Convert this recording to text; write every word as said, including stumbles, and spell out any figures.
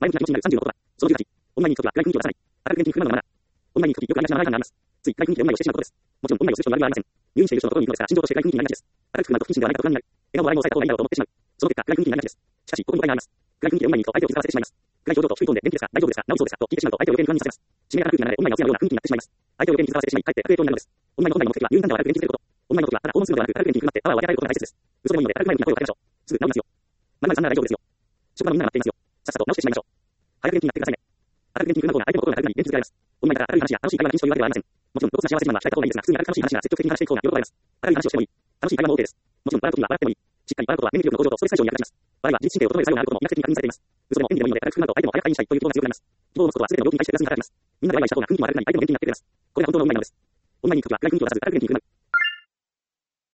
前向きな気持ちになるさんじゅうのことだ。そのじゅうはち、オンラインに行くときは、外国に気を出さない。明るく元気に不満のままだ。オンラインに行くときよくありがちなマナー違反があります。つい外国にてオンラインをしてしまうことです。もちろんオンラインをする人に悪意はありません。入院している人のところに行くのですが、心情として外国に気になりがちです。明るく不満と不謹慎ではないかと不安になる。笑顔を笑いを抑えた方がいいだろうと思ってしまう。その結果、外国に気になりがちです。しかし、ここに誤解があります。外国にてオンラインに行くと相手を気遣わせてしまいます。暗い表情と低いトーンで元気ですか、大丈夫ですか、治りそうですかと聞いてしまうと相手を余計に不安にさせます。締めやかな空気が流れ、オンラインの通夜のような雰囲気になってしまいます。相手を余計に気遣わせてしまい、かえって悪影響になるのです。オンラインの本来の目的は入院患者を明るく元気にすること。オンラインの時はただ訪問するのではなく、明るく元気に振る舞ってパワーを分け与えることが大切です。嘘でもいいので明るく前向きな声をかけましょう。すぐ治りますよ。まるまるさんなら大丈夫ですよ。職場のみんなが待っていますよ。さっさと直してしまいましょう。早く元気になってくださいね。明るく元気に振る舞う方が相手の心が軽くなり元気づけられます。オンラインだから明るい話や楽しい会話が禁止というわけではありません。もちろん、露骨な幸せ自慢は控えた方がいいですが、普通に明るく楽しい話が積極的に話していく方が喜ばれます。明るい話をしてもいい。楽しい会話も OK です。もちろん、笑うときは笑ってもいい。しっかり笑うことは免疫力の向上とストレス解消に役立ちます。笑いは自律神経を整える作用があることも医学的に確認されています。嘘でも演技でもいいので、明るく振る舞うと相手も早く会にしたいという希望が強くなります。希望を持つことは全ての病気に対してプラスに働きます。みんなでワイワイした方が雰囲気も明るくなり、相手も元気になってくれます。これが本当のオンラインなのです。オンラインに行くときは暗い雰囲気を出さず、明るく元気に振る舞う。